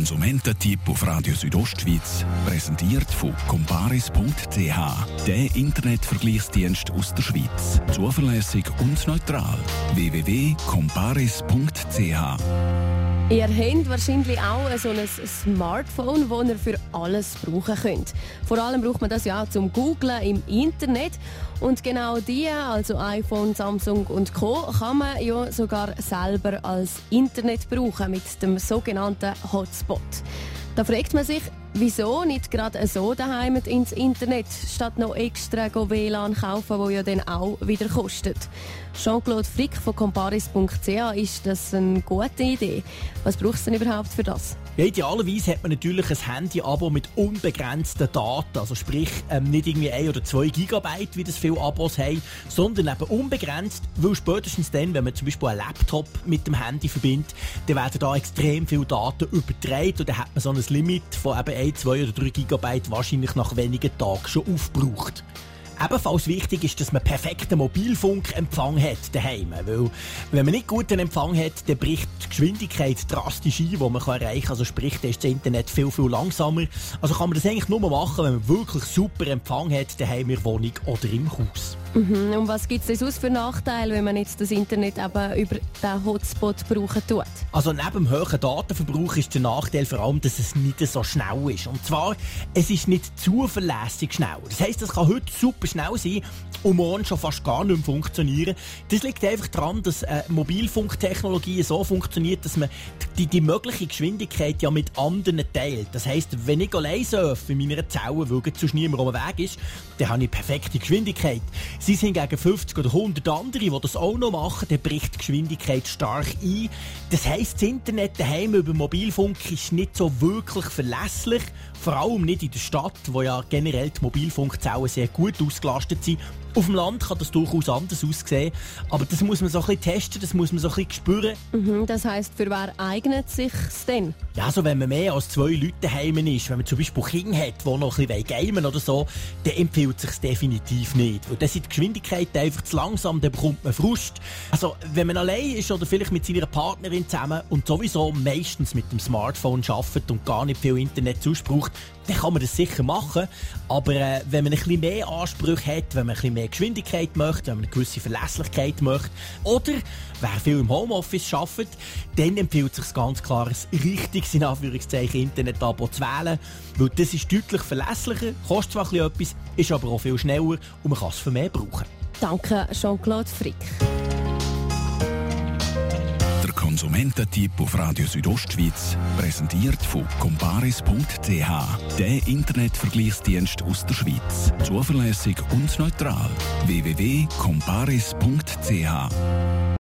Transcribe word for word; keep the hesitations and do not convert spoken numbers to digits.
Konsumententipp auf Radio Südostschweiz, präsentiert von comparis punkt c h, der Internetvergleichsdienst aus der Schweiz. Zuverlässig und neutral. w w w punkt comparis punkt c h. Ihr habt wahrscheinlich auch so ein Smartphone, das ihr für alles brauchen könnt. Vor allem braucht man das ja auch zum Googlen im Internet. Und genau die, also iPhone, Samsung und Co., kann man ja sogar selber als Internet brauchen mit dem sogenannten Hotspot. Da fragt man sich, wieso nicht gerade so daheim ins Internet, statt noch extra W L A N kaufen, wo ja dann auch wieder kostet. Jean-Claude Frick von comparis punkt c h, ist das eine gute Idee? Was braucht es denn überhaupt für das? Ja, idealerweise hat man natürlich ein Handy-Abo mit unbegrenzten Daten. Also sprich, ähm, nicht irgendwie ein oder zwei Gigabyte, wie das viele Abos haben, sondern eben unbegrenzt, weil spätestens dann, wenn man zum Beispiel einen Laptop mit dem Handy verbindet, dann werden da extrem viele Daten übertragen und dann hat man so ein Limit von eben ein, zwei oder drei Gigabyte wahrscheinlich nach wenigen Tagen schon aufgebraucht. Ebenfalls wichtig ist, dass man perfekten Mobilfunkempfang hat daheim. Weil, wenn man nicht guten Empfang hat, dann bricht die Geschwindigkeit drastisch ein, die man erreichen kann. Also sprich, dann ist das Internet viel, viel langsamer. Also kann man das eigentlich nur machen, wenn man wirklich super Empfang hat daheim in der Wohnung oder im Haus. Mhm. Und was gibt es sonst für Nachteile, wenn man jetzt das Internet eben über den Hotspot brauchen tut? Also neben dem hohen Datenverbrauch ist der Nachteil vor allem, dass es nicht so schnell ist. Und zwar, es ist nicht zuverlässig schnell. Das heisst, es kann heute super schnell sein und morgen schon fast gar nicht mehr funktionieren. Das liegt einfach daran, dass äh, Mobilfunktechnologie so funktioniert, dass man die, die mögliche Geschwindigkeit ja mit anderen teilt. Das heisst, wenn ich allein surfe in meiner Zelle, weil sonst niemand um den Weg ist, dann habe ich perfekte Geschwindigkeit. Sie sind gegen fünfzig oder hundert andere, die das auch noch machen, dann bricht die Geschwindigkeit stark ein. Das heisst, das Internet daheim über Mobilfunk ist nicht so wirklich verlässlich, vor allem nicht in der Stadt, wo ja generell die Mobilfunkzellen sehr gut ausgelastet sind. Auf dem Land kann das durchaus anders aussehen, aber das muss man so ein bisschen testen, das muss man so ein bisschen spüren. Mhm, das heisst, für wer eignet es sich denn? Ja, also wenn man mehr als zwei Leute daheim ist, wenn man zum Beispiel Kinder hat, die noch ein bisschen gamen oder so, dann empfiehlt es sich definitiv nicht. Weil dann sind die Geschwindigkeiten einfach zu langsam, dann bekommt man Frust. Also wenn man allein ist oder vielleicht mit seiner Partnerin zusammen und sowieso meistens mit dem Smartphone arbeitet und gar nicht viel Internet braucht, dann kann man das sicher machen. Aber äh, wenn man ein bisschen mehr Ansprüche hat, wenn man ein bisschen mehr Geschwindigkeit möchte, wenn man eine gewisse Verlässlichkeit möchte oder wer viel im Homeoffice arbeitet, dann empfiehlt es sich ganz klar, ein richtiges in Anführungszeichen Internet-Abo zu wählen, weil das ist deutlich verlässlicher, kostet zwar ein bisschen etwas, ist aber auch viel schneller und man kann es für mehr brauchen. Danke, Jean-Claude Frick. Konsumententipp auf Radio Südostschweiz, präsentiert von comparis punkt c h, der Internetvergleichsdienst aus der Schweiz. Zuverlässig und neutral. w w w punkt comparis punkt c h